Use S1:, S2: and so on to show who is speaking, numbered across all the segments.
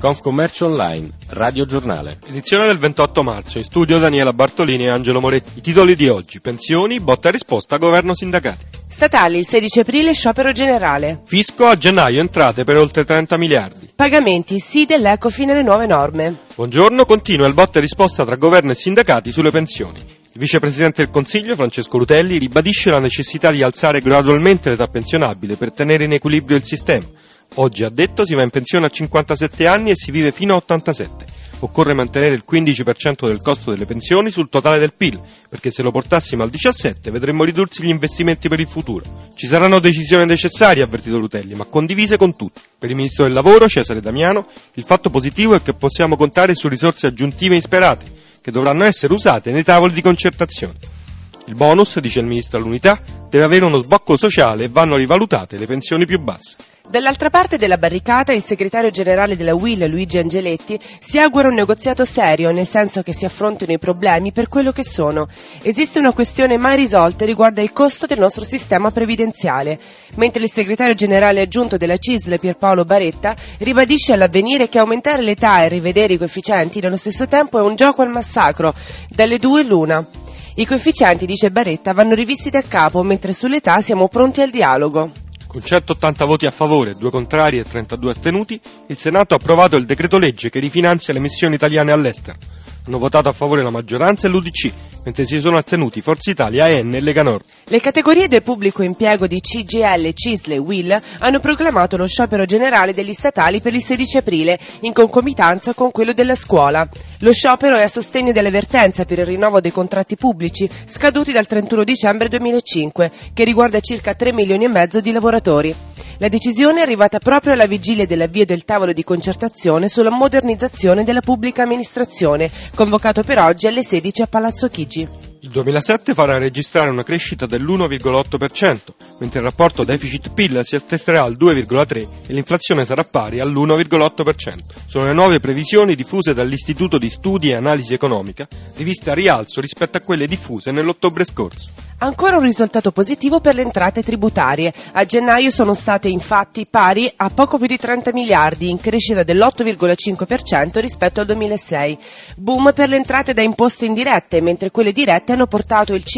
S1: Confcommercio Online, Radio Giornale.
S2: Edizione del 28 marzo, in studio Daniela Bartolini e Angelo Moretti. I titoli di oggi: pensioni, botta e risposta, governo sindacati.
S3: Statali, il 16 aprile sciopero generale.
S2: Fisco, a gennaio entrate per oltre 30 miliardi.
S3: Pagamenti, sì dell'Ecofin alle nuove norme.
S2: Buongiorno, continua il botta e risposta tra governo e sindacati sulle pensioni. Il vicepresidente del Consiglio, Francesco Rutelli, ribadisce la necessità di alzare gradualmente l'età pensionabile per tenere in equilibrio il sistema. Oggi, ha detto, si va in pensione a 57 anni e si vive fino a 87. Occorre mantenere il 15% del costo delle pensioni sul totale del PIL, perché se lo portassimo al 17 vedremmo ridursi gli investimenti per il futuro. Ci saranno decisioni necessarie, ha avvertito Rutelli, ma condivise con tutti. Per il ministro del lavoro, Cesare Damiano, il fatto positivo è che possiamo contare su risorse aggiuntive insperate, che dovranno essere usate nei tavoli di concertazione. Il bonus, dice il ministro all'Unità, deve avere uno sbocco sociale e vanno rivalutate le pensioni più basse.
S3: Dall'altra parte della barricata, il segretario generale della UIL, Luigi Angeletti, si augura un negoziato serio, nel senso che si affrontino i problemi per quello che sono. Esiste una questione mai risolta e riguarda il costo del nostro sistema previdenziale, mentre il segretario generale aggiunto della CISL, Pierpaolo Baretta, ribadisce all'Avvenire che aumentare l'età e rivedere i coefficienti nello stesso tempo è un gioco al massacro, dalle due l'una. I coefficienti, dice Baretta, vanno rivisti da capo, mentre sull'età siamo pronti al dialogo.
S2: Con 180 voti a favore, 2 contrari e 32 astenuti, il Senato ha approvato il decreto legge che rifinanzia le missioni italiane all'estero. Hanno votato a favore la maggioranza e l'UDC, mentre si sono astenuti Forza Italia, AN e Lega Nord.
S3: Le categorie del pubblico impiego di CGIL, CISL e UIL hanno proclamato lo sciopero generale degli statali per il 16 aprile, in concomitanza con quello della scuola. Lo sciopero è a sostegno della vertenza per il rinnovo dei contratti pubblici scaduti dal 31 dicembre 2005, che riguarda circa 3 milioni e mezzo di lavoratori. La decisione è arrivata proprio alla vigilia dell'avvio del tavolo di concertazione sulla modernizzazione della pubblica amministrazione, convocato per oggi alle 16 a Palazzo Chigi.
S2: Il 2007 farà registrare una crescita dell'1,8%, mentre il rapporto deficit-PIL si attesterà al 2,3% e l'inflazione sarà pari all'1,8%. Sono le nuove previsioni diffuse dall'Istituto di Studi e Analisi Economica, riviste a rialzo rispetto a quelle diffuse nell'ottobre scorso.
S3: Ancora un risultato positivo per le entrate tributarie. A gennaio sono state infatti pari a poco più di 30 miliardi, in crescita dell'8,5% rispetto al 2006. Boom per le entrate da imposte indirette, mentre quelle dirette hanno portato il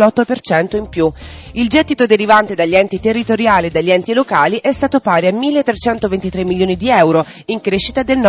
S3: 5,8% in più. Il gettito derivante dagli enti territoriali e dagli enti locali è stato pari a 1.323 milioni di euro, in crescita del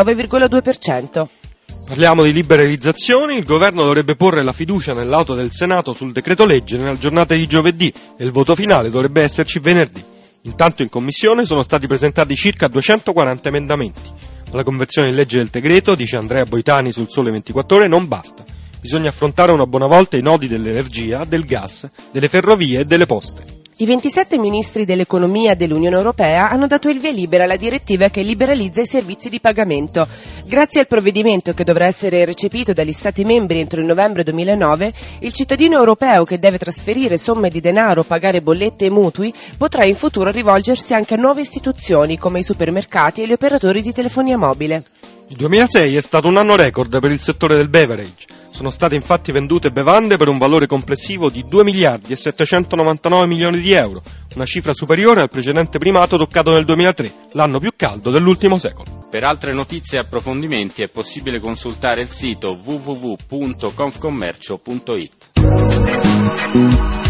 S3: 9,2%.
S2: Parliamo di liberalizzazioni. Il governo dovrebbe porre la fiducia nell'auto del Senato sul decreto legge nella giornata di giovedì e il voto finale dovrebbe esserci venerdì. Intanto in commissione sono stati presentati circa 240 emendamenti. Ma la conversione in legge del decreto, dice Andrea Boitani sul Sole 24 Ore, non basta. Bisogna affrontare una buona volta i nodi dell'energia, del gas, delle ferrovie e delle poste.
S3: I 27 ministri dell'economia dell'Unione Europea hanno dato il via libera alla direttiva che liberalizza i servizi di pagamento. Grazie al provvedimento che dovrà essere recepito dagli Stati membri entro il novembre 2009, il cittadino europeo che deve trasferire somme di denaro, pagare bollette e mutui, potrà in futuro rivolgersi anche a nuove istituzioni come i supermercati e gli operatori di telefonia mobile.
S2: Il 2006 è stato un anno record per il settore del beverage. Sono state infatti vendute bevande per un valore complessivo di 2 miliardi e 799 milioni di euro, una cifra superiore al precedente primato toccato nel 2003, l'anno più caldo dell'ultimo secolo.
S1: Per altre notizie e approfondimenti è possibile consultare il sito www.confcommercio.it.